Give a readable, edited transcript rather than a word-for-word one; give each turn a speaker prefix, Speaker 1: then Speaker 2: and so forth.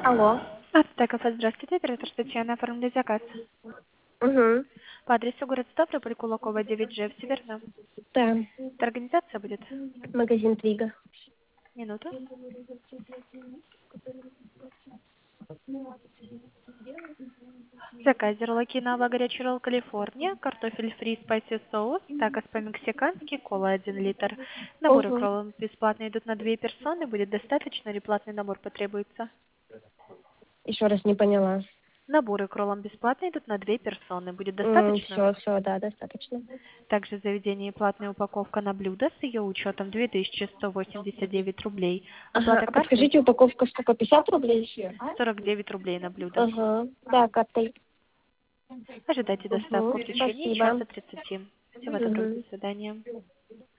Speaker 1: Алло.
Speaker 2: Автокафе, здравствуйте, оператор Татьяна, оформили заказ.
Speaker 1: Угу.
Speaker 2: По адресу город Ставрополь, Кулакова, 9G, в Северном.
Speaker 1: Да.
Speaker 2: Это организация будет?
Speaker 1: Магазин Твига.
Speaker 2: Минуту. Заказ окинава, горячий ролл, Калифорния, картофель фри, спайси соус, такос по-мексикански, кола 1 литр. Наборы к
Speaker 1: Угу.
Speaker 2: роллам бесплатно идут на 2 персоны, будет достаточно или платный набор потребуется?
Speaker 1: Еще раз не поняла.
Speaker 2: Наборы к роллам бесплатно идут на 2 персоны, будет достаточно?
Speaker 1: Все, да, достаточно.
Speaker 2: Также в заведении платная упаковка на блюдо с ее учетом 2189 рублей.
Speaker 1: Ага,
Speaker 2: Оплата
Speaker 1: а
Speaker 2: картой
Speaker 1: подскажите, упаковка сколько, 50 рублей?
Speaker 2: 49 рублей на блюдо.
Speaker 1: Ага, да, картой.
Speaker 2: Ожидайте доставку
Speaker 1: Угу,
Speaker 2: в течение
Speaker 1: спасибо.
Speaker 2: часа 30. Всего доброго, до
Speaker 1: Угу.
Speaker 2: свидания.